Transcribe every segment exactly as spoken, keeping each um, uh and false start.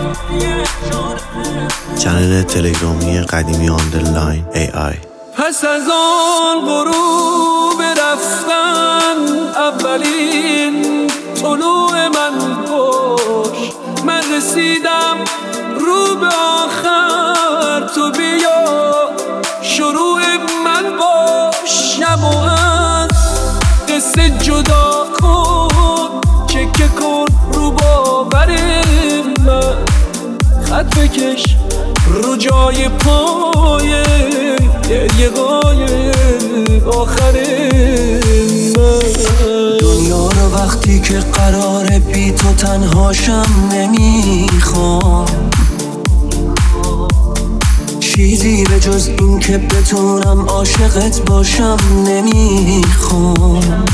چنل تلگرامی قدیمی آندرلاین ای آی. پس از آن غروب رفتن اولین طلوع من خوش، من رسیدم رو به آخر، تو بیا شروع من باش. شب و از قصه جدا کن، چکه کن رو باور من، خط بکش رو جای پای دریغای آخر من. دنیا رو وقتی که قراره بی تو تنهاشم نمیخوام، چیزی به جز این که بتونم عاشقت باشم نمیخوام.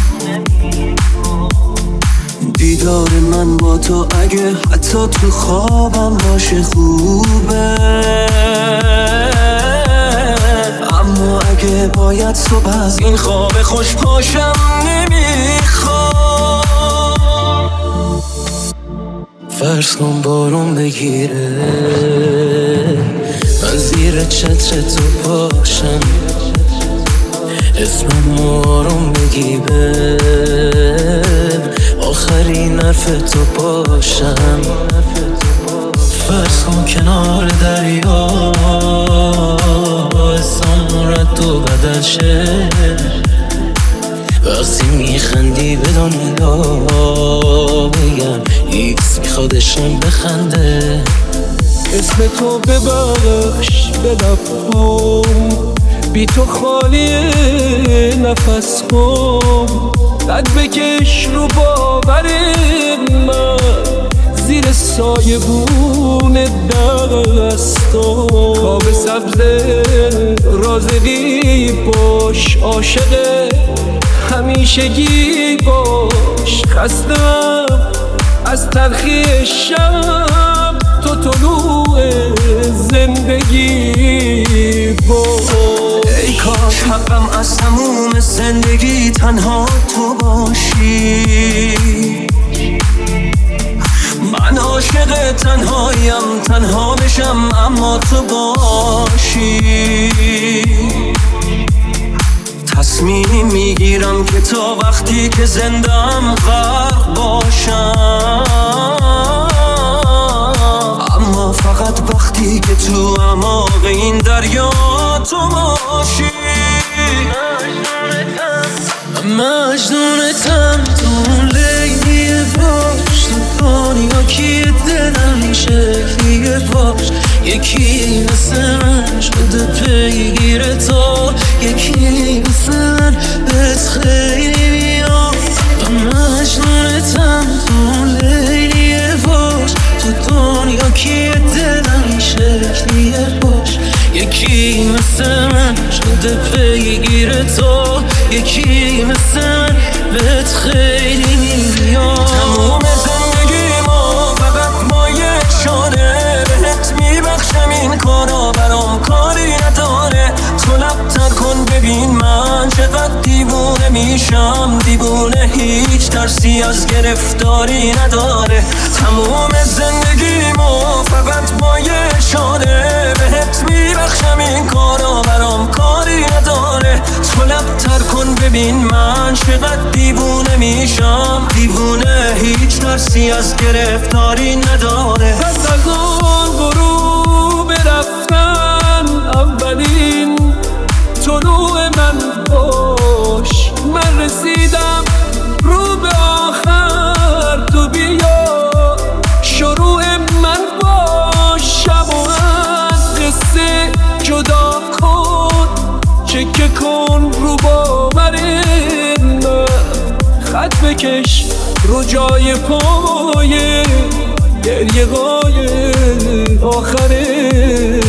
دیدار من با تو اگه حتی تو خوابم باشه خوبه، اما اگه باید صبح از این خواب خوش پاشم نمیخوام. فرض کن بارون بگیره، من زیر چتر تو پاشم، اسمم آروم بگی به آخرین حرف تو باشم. فرض کن کنار دریا احسان رد و بدل شه، وقتی میخندی به دنیا بگم ایکس میخوادشم بخنده. اسم تو ببخش به لبام، بی تو خالی نفس کن، قد بکش رو باور من، زیر سایه بون دستان. خواب سبز رازقی باش، عاشق همیشگی باش. خستم از تلخی شب، تو طلوع زندگی باش. ای کاش حقم از تموم زندگی تنها تو باشی، من عاشق تنهایم، تنها بشم اما تو باشی. تصمیم میگیرم که تا وقتی که زندم غرق باشم، اما فقط وقتی که تو اعماق این دریا تو باشی. مجنونتم تو لیلی باش، تو دنیا کی دلم شکلیه باش. یکی مثل من شده پیگیر تو، یکی مثل من بهت خیلی بیاد. مجنونتم تو لیلی باش، تو دنیا کی دلم شکلیه باش. یکی مثل من شده پیگیر تو، یکی مثل من بهت خیلی میاد. تموم زندگی ما فقط ما یک شانه، بهت میبخشم این کارا برام کاری نداره. تو لبتر کن ببین من چقدر دیوونه میشم، دیوونه هیچ ترسی از گرفتاری نداره. تموم زندگی ما فقط ما یک شانه، بهت میبخشم این کارا برام کاری نداره. تو لبتر کن ببین من چقدر دیوونه میشم، دیوونه هیچ ترسی از گرفتاری نداره. پس از آن غروب رفتن اولین طلوع من باش، من رسیدم رو به آخر، تو بیا شروع من باش. شب و از قصه جدا کن، چکه کن رو باور من، خط بکش رو جای پای دریغای آخر